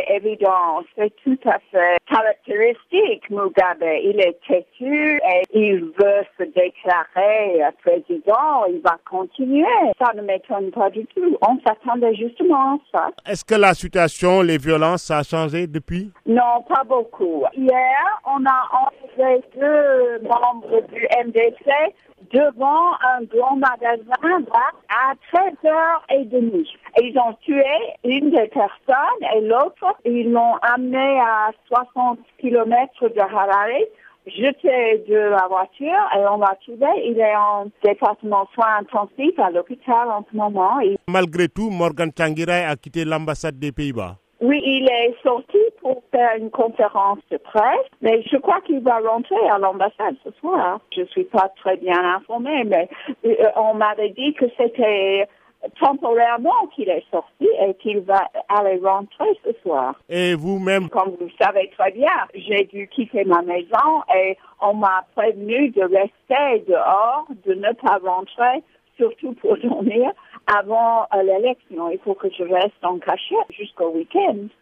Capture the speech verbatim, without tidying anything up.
évident. C'est tout à fait caractéristique, Mugabe. Il est têtu et il veut se déclarer président. Il va continuer. Ça ne m'étonne pas du tout. On s'attendait justement à ça. Est-ce que la situation, les violences, ça a changé depuis? Non, pas beaucoup. Hier, on a enlevé deux membres du M D C devant un grand magasin à treize heures trente. Ils ont tué une des personnes et l'autre, ils l'ont amené à soixante kilomètres de Harare, jeté de la voiture et on l'a tué. Il est en département soins intensifs à l'hôpital en ce moment. Et... Malgré tout, Morgan Tsvangirai a quitté l'ambassade des Pays-Bas. Oui, il est sorti pour faire une conférence de presse, mais je crois qu'il va rentrer à l'ambassade ce soir. Je suis pas très bien informée, mais euh, on m'avait dit que c'était temporairement qu'il est sorti et qu'il va aller rentrer ce soir. Et vous-même? Comme vous savez très bien, j'ai dû quitter ma maison et on m'a prévenu de rester dehors, de ne pas rentrer, surtout pour dormir, avant l'élection. Il faut que je reste en cachette jusqu'au week-end.